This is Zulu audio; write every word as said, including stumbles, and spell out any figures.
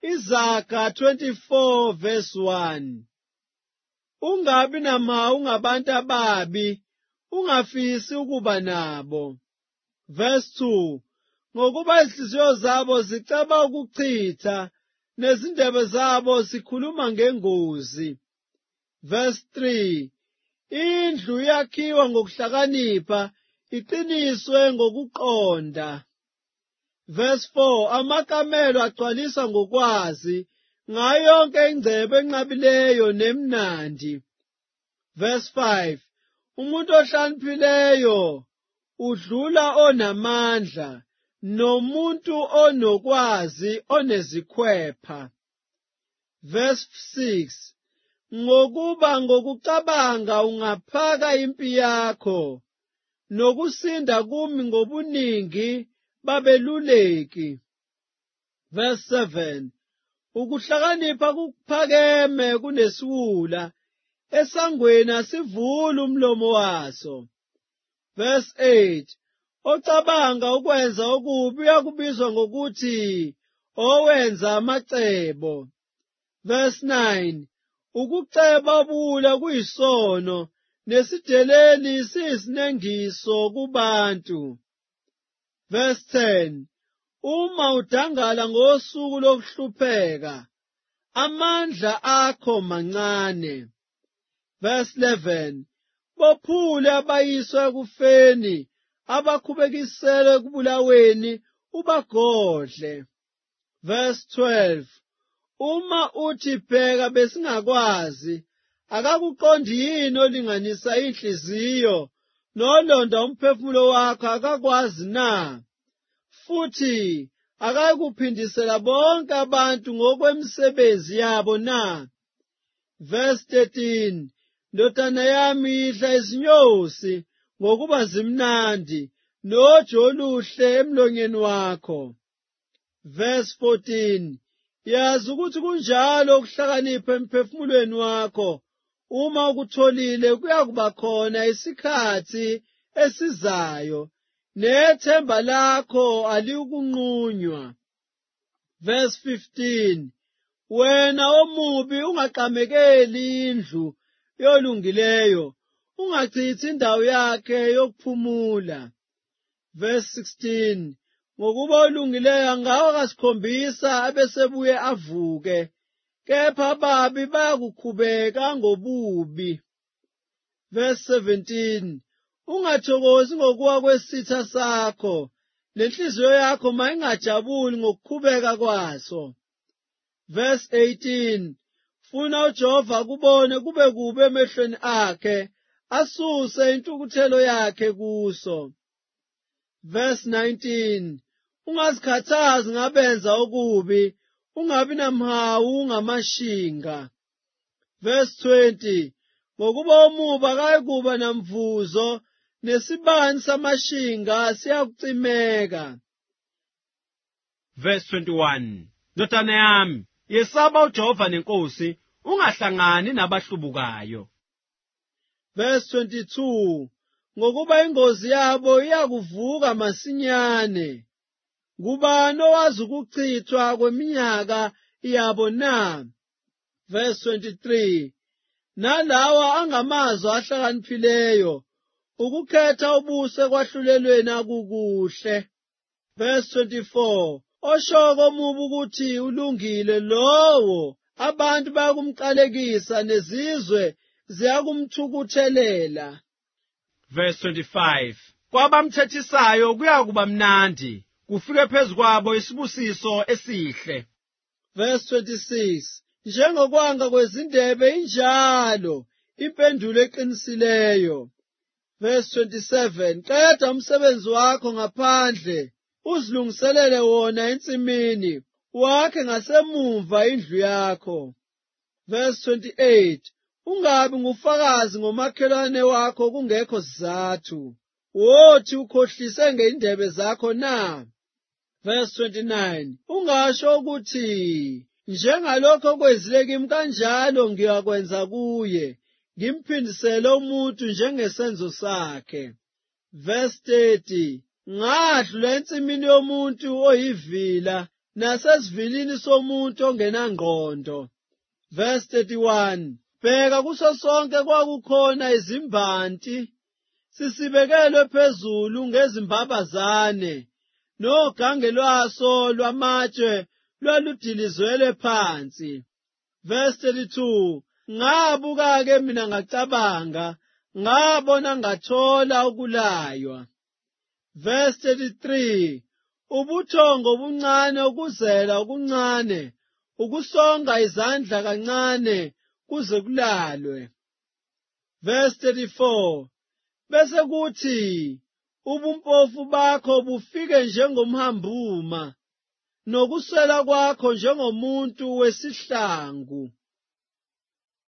Izaga twenty-four verse one. Ungabi namawu ngabantu ababi, ungafisi ukuba nabo. Verse two. Ngokuba izinhliziyo zabo ziceba ukuchitha, nezindebe zabo zikhuluma ngengozi. Verse three. Indlu yakhiwa ngokuhlakanipha, iqiniswe ngokuqonda. Verse four. Amakamelo agcwaliswa ngokwazi, ngayo yonke ingcebo enqabileyo nemnandi. Verse five. Umuntu ohlakaniphileyo udlula onamandla, nomuntu onokwazi onezikhwepha. Verse six. Ngokuba ngokucabanga ungaphaka impi yakho, nokusinda kumi ngobuningi babeluleki. Verse seven. Ukuhlakanipha kuphakeme kunesiwula, esangweni asivuli umlomo waso. Verse eight. Ocabanga ukwenza okubi uyakubizwa ngokuthi owenza amacebo. Verse nine. Ukuceba ubuwula kuyisono, nesideleli siyisinengiso kubantu. Verse ten. Uma udangala ngosuku lokuhlupheka, amandla akho mancane. Verse eleven. Bophule abayiswa ekufeni, abakhubekiselwe ekubulaweni, ubagodle. Verse twelve. Uma uthi bheka besingakwazi, akakuqondi yini olinganisa inhliziyo, nolonda umphefumulo wakho akakwazi na? Futhi akayikuphindisela bonke abantu ngokwemisebenzi yabo na? Verse thirteen. Ndodana yami, idla izinyosi ngokuba zimnandi, noju oluhle emlonyeni wakho. Verse fourteen. Yazi ukuthi kunjalo ukuhlakanipha emphefumulweni wakho, uma ukutholile kuyakuba khona isikhathi esizayo, nethemba lakho alikukunqunywa. Verse fifteen. Wena omubi ungaqamekeli indlu yolungileyo, ungachithi indawo yakhe yokuphumula. Verse sixteen. Ngokuba olungileyo angawa kasikhombisa abesebuye avuke, kepha ababi bayakukhubeka ngobubi. Verse seventeen. Ungathokozi ngokuwa kwesitha sakho, lenhliziyo yakho mayingajabuli ngokukhubeka kwaso. Verse eighteen. Funa uJehova kubone kube kubi emehlweni akhe, asuse intukuthelo yakhe kuso. Verse nineteen. Ungazikhathazi ngabenza okubi, ungabi namhawu ngamashinga. Verse twenty. Ngokuba omubi akayikuba namvuzo, nesibani samashinga siyakucimeka. Verse twenty-one. Ndodana yami, yesaba uJehova nenkosi, ungahlangani nabahlubukayo. Verse twenty-two. Ngokuba ingozi yabo iyakuvuka masinyane. Ngubani owazi ukuchithwa kweminyaka yabo na? Verse twenty-three. Nalawa angamazwi ahlakaniphileyo, ukukhetha ubuso ekwahlulelweni akukuhle. Verse twenty-four. Oshoko omubi ukuthi ulungile lowo, abantu bayakumqalekisa, nezizwe ziyakumthukuthelela. Verse twenty-five. Kwabamthethisayo kuyakuba mnandi, kufike phezu kwabo isibusiso esihle. Verse twenty-six. Njengokwanga kwezindebe injalo impendulo eqinisileyo. Verse twenty-seven. Qeda umsebenzi wakho ngaphandle, uzilungiselele wona ensimini, wakhe ngasemumva indlu yakho. Verse twenty-eight. Ungabi ngufakazi ngomakhelwane wakho kungekho sizathu, wothi ukhohlise ngeindebe zakho na? Verse twenty-nine. Ungasho ukuthi njengalokho okwenzile kimi kanjalo ngiyakwenza kuye, ngimphindisele umuntu njengesenzo sakhe. Verse thirty. Ngadlula ensimini yomuntu oyivila, nasesivinini somuntu ongenangqondo. Verse thirty-one. Bheka kuso sonke kwakukhona izimbanti sisibekelwe phezulu ngezimbabazane, nogange lwaso lwamatshe lwaludilizelwe phansi. Verse thirty-two. Ngabuka-ke mina ngacabanga, ngabona ngathola ukulaywa. Verse thirty-three. Ubuthongo obuncane okuzela okuncane, ukusonga izandla kancane kuze kulalwe. Verse thirty-four. Bese kuthi ubumpofu bakho bufike njengomhambuma, nokuswela kwakho njengomuntu wesihlangu.